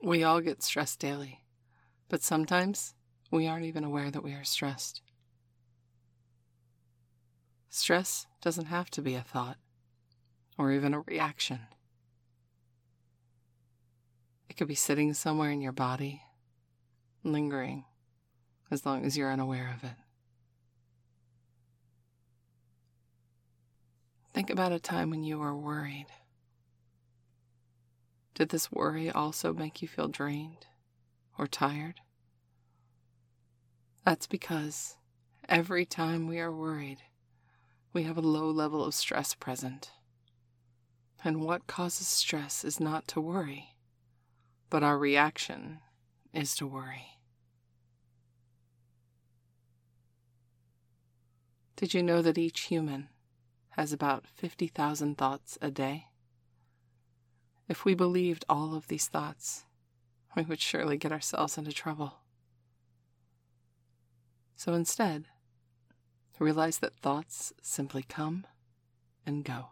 We all get stressed daily, but sometimes we aren't even aware that we are stressed. Stress doesn't have to be a thought or even a reaction. It could be sitting somewhere in your body, lingering, as long as you're unaware of it. Think about a time when you were worried. Did this worry also make you feel drained or tired? That's because every time we are worried, we have a low level of stress present. And what causes stress is not to worry, but our reaction is to worry. Did you know that each human has about 50,000 thoughts a day? If we believed all of these thoughts, we would surely get ourselves into trouble. So instead, realize that thoughts simply come and go.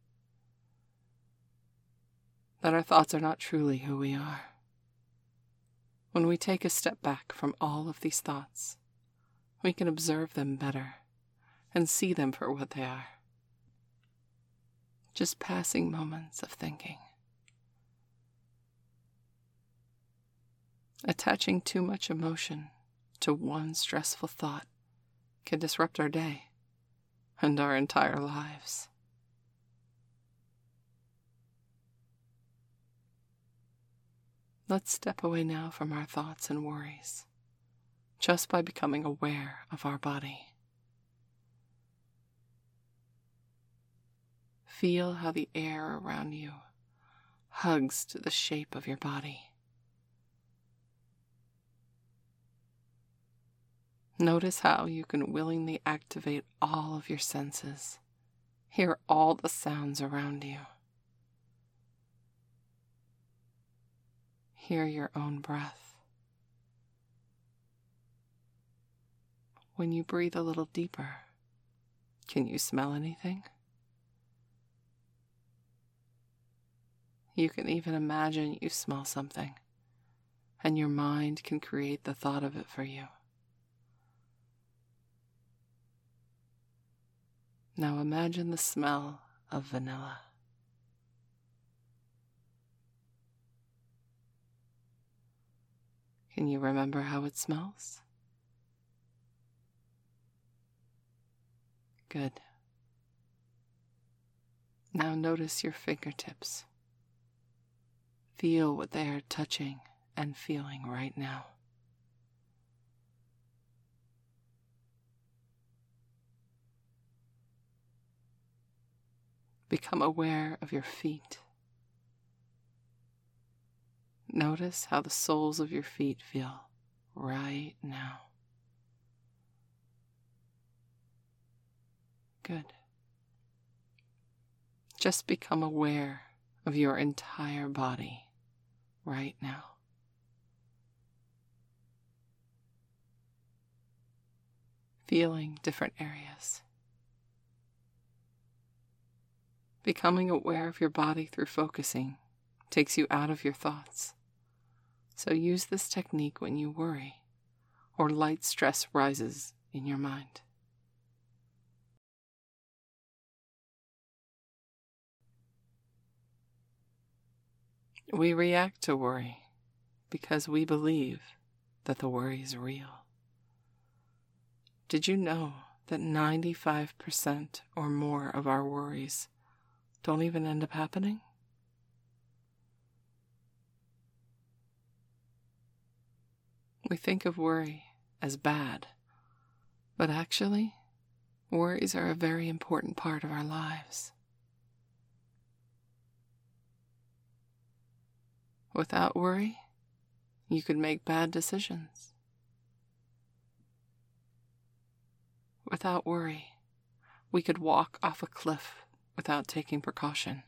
That our thoughts are not truly who we are. When we take a step back from all of these thoughts, we can observe them better and see them for what they are. Just passing moments of thinking. Attaching too much emotion to one stressful thought can disrupt our day and our entire lives. Let's step away now from our thoughts and worries, just by becoming aware of our body. Feel how the air around you hugs to the shape of your body. Notice how you can willingly activate all of your senses. Hear all the sounds around you. Hear your own breath. When you breathe a little deeper, can you smell anything? You can even imagine you smell something, and your mind can create the thought of it for you. Now imagine the smell of vanilla. Can you remember how it smells? Good. Now notice your fingertips. Feel what they are touching and feeling right now. Become aware of your feet. Notice how the soles of your feet feel right now. Good. Just become aware of your entire body right now. Feeling different areas. Becoming aware of your body through focusing takes you out of your thoughts. So use this technique when you worry or light stress rises in your mind. We react to worry because we believe that the worry is real. Did you know that 95% or more of our worries don't even end up happening? We think of worry as bad, but actually, worries are a very important part of our lives. Without worry, you could make bad decisions. Without worry, we could walk off a cliff without taking precaution.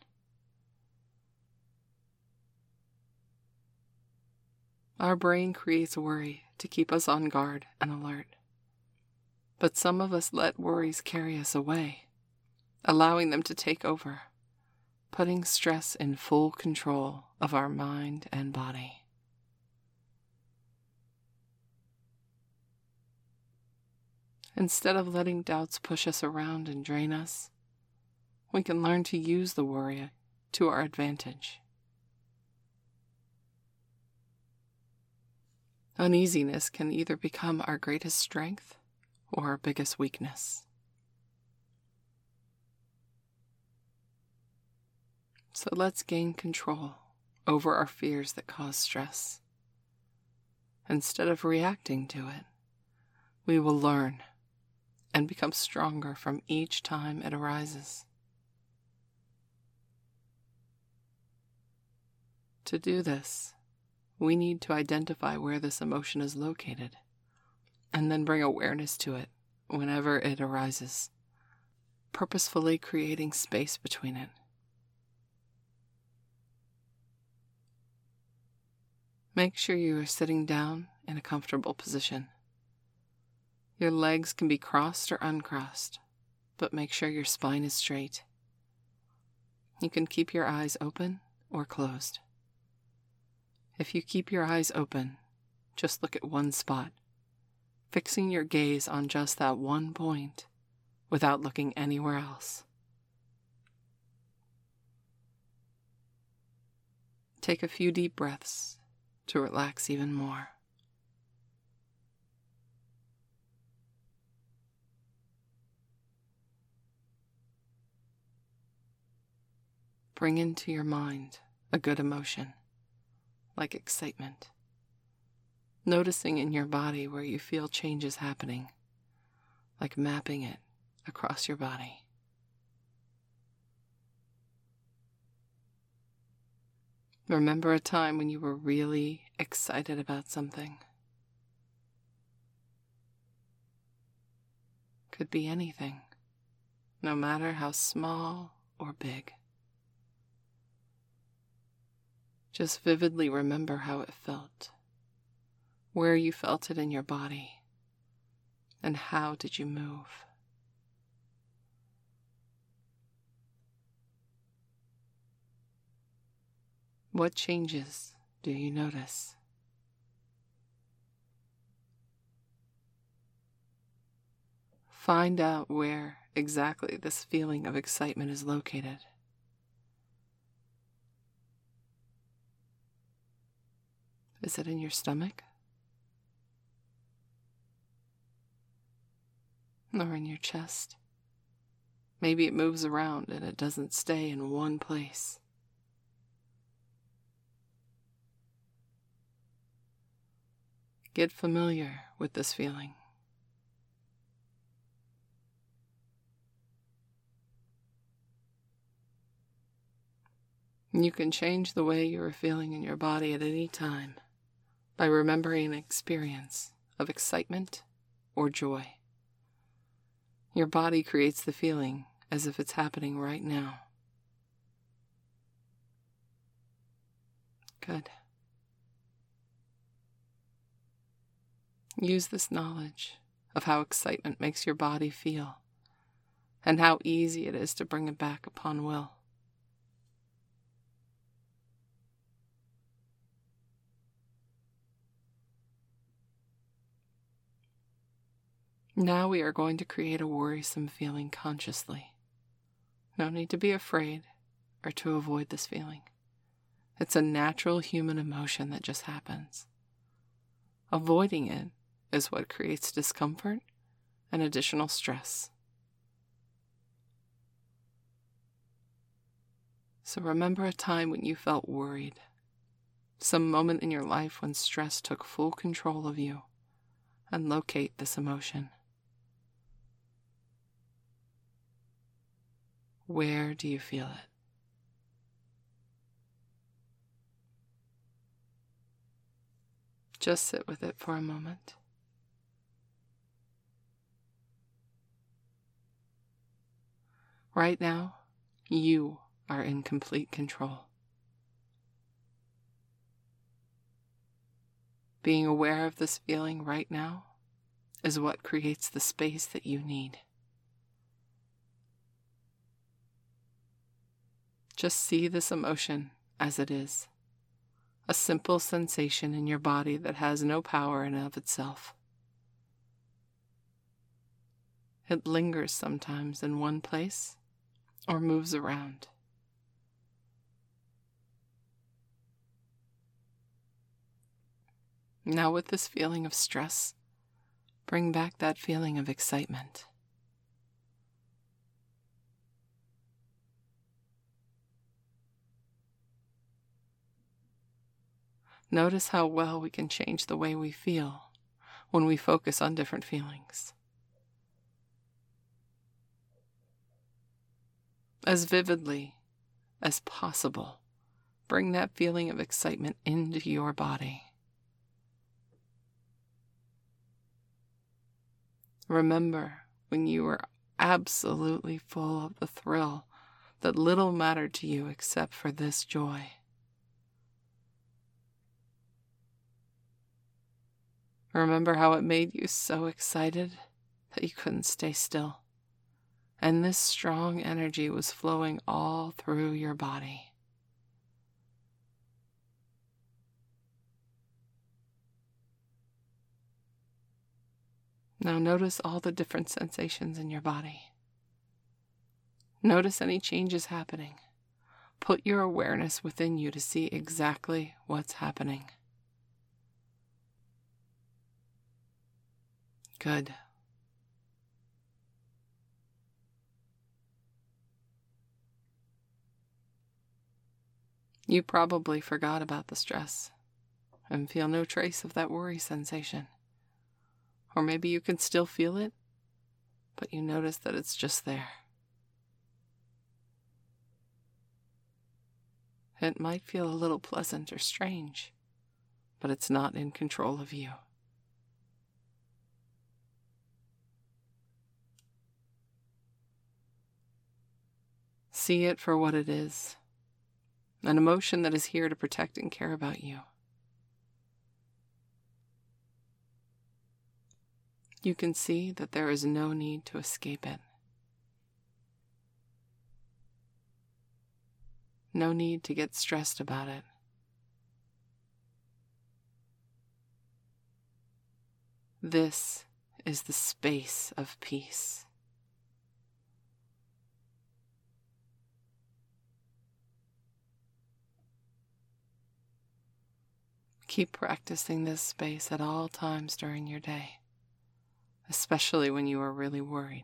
Our brain creates worry to keep us on guard and alert. But some of us let worries carry us away, allowing them to take over, putting stress in full control of our mind and body. Instead of letting doubts push us around and drain us, we can learn to use the worry to our advantage. Uneasiness can either become our greatest strength or our biggest weakness. So let's gain control over our fears that cause stress. Instead of reacting to it, we will learn and become stronger from each time it arises. To do this, we need to identify where this emotion is located and then bring awareness to it whenever it arises, purposefully creating space between it. Make sure you are sitting down in a comfortable position. Your legs can be crossed or uncrossed, but make sure your spine is straight. You can keep your eyes open or closed. If you keep your eyes open, just look at one spot, fixing your gaze on just that one point without looking anywhere else. Take a few deep breaths to relax even more. Bring into your mind a good emotion, like excitement. Noticing in your body where you feel changes happening, like mapping it across your body. Remember a time when you were really excited about something. Could be anything, no matter how small or big. Just vividly remember how it felt, where you felt it in your body, and how did you move. What changes do you notice? Find out where exactly this feeling of excitement is located. Is it in your stomach? Or in your chest? Maybe it moves around and it doesn't stay in one place. Get familiar with this feeling. You can change the way you are feeling in your body at any time by remembering an experience of excitement or joy. Your body creates the feeling as if it's happening right now. Good. Use this knowledge of how excitement makes your body feel and how easy it is to bring it back upon will. Now we are going to create a worrisome feeling consciously. No need to be afraid or to avoid this feeling. It's a natural human emotion that just happens. Avoiding it is what creates discomfort and additional stress. So remember a time when you felt worried, some moment in your life when stress took full control of you, and locate this emotion. Where do you feel it? Just sit with it for a moment. Right now, you are in complete control. Being aware of this feeling right now is what creates the space that you need. Just see this emotion as it is, a simple sensation in your body that has no power in and of itself. It lingers sometimes in one place or moves around. Now, with this feeling of stress, bring back that feeling of excitement. Notice how well we can change the way we feel when we focus on different feelings. As vividly as possible, bring that feeling of excitement into your body. Remember when you were absolutely full of the thrill that little mattered to you except for this joy. Remember how it made you so excited that you couldn't stay still. And this strong energy was flowing all through your body. Now notice all the different sensations in your body. Notice any changes happening. Put your awareness within you to see exactly what's happening. Good. You probably forgot about the stress and feel no trace of that worry sensation. Or maybe you can still feel it, but you notice that it's just there. It might feel a little pleasant or strange, but it's not in control of you. See it for what it is, an emotion that is here to protect and care about you. You can see that there is no need to escape it. No need to get stressed about it. This is the space of peace. Keep practicing this space at all times during your day, especially when you are really worried.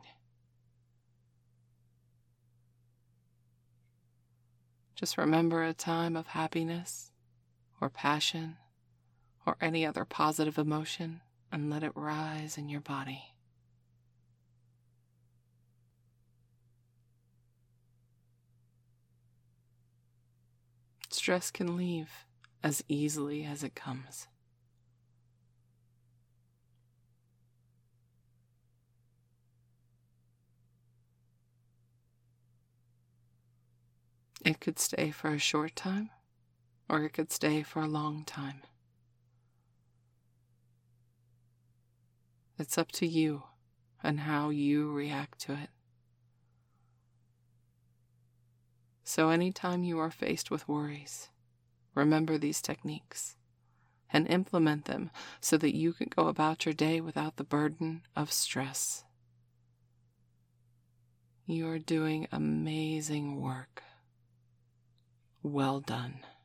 Just remember a time of happiness or passion or any other positive emotion and let it rise in your body. Stress can leave as easily as it comes. It could stay for a short time, or it could stay for a long time. It's up to you and how you react to it. So anytime you are faced with worries, remember these techniques and implement them so that you can go about your day without the burden of stress. You are doing amazing work. Well done.